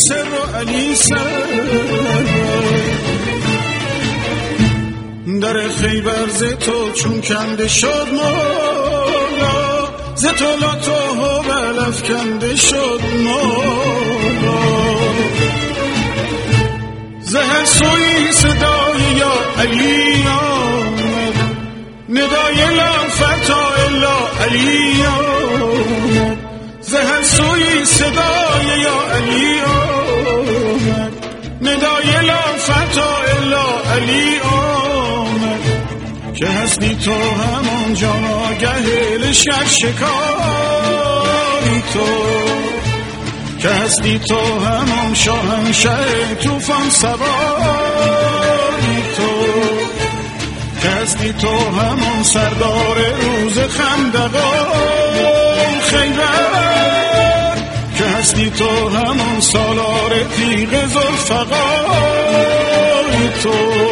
سر و علی سر در خیبر ز تو چون کنده شد مولا ز تو لطف و بلف کنده شد مولا ز هر سوی صدای یا علی آمد ندای لا فتا الا علی آمد ز هر سوی صدای یا علی آمد ندای لا فتا الا علی آمد که هستی تو همان جان آگه لشکر شکاری تو که هستی تو همان شاهنشه توفان سواری تو که هستی تو همان سردار روز خندقان خیبر که هستی تو همان سالار تیغ ذوالفقار تو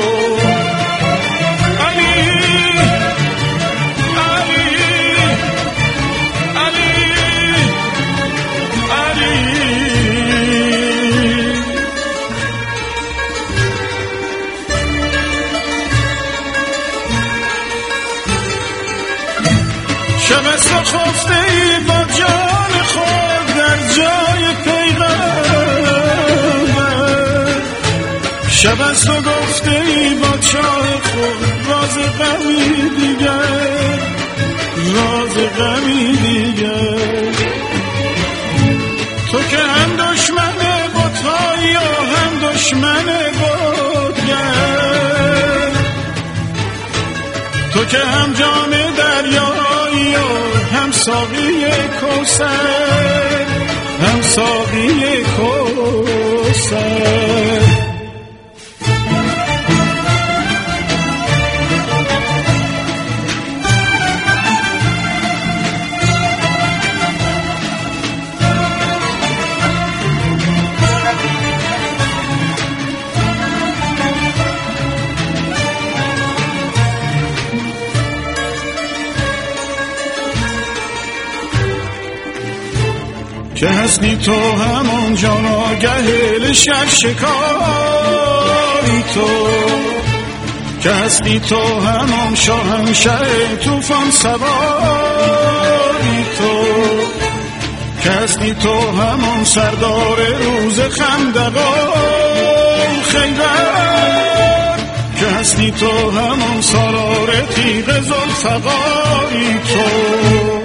شب است و خفته ای با جان خود در جای پیغمبر شب است و گفته ای با چاه خود راز غمی دیگر راز غمی دیگر تو که هم دشمن بت‌های و هم دشمن بتگر تو که هم جام دریایی و هم ساقی کوثر هم ساقی کوثر که هستی تو همان جان آگه لشکر شکاری تو که هستی تو همان شاهنشه توفان سواری تو که هستی تو همان سردار روز خندقان خیبر که هستی تو همان سالار تیغ ذوالفقاری تو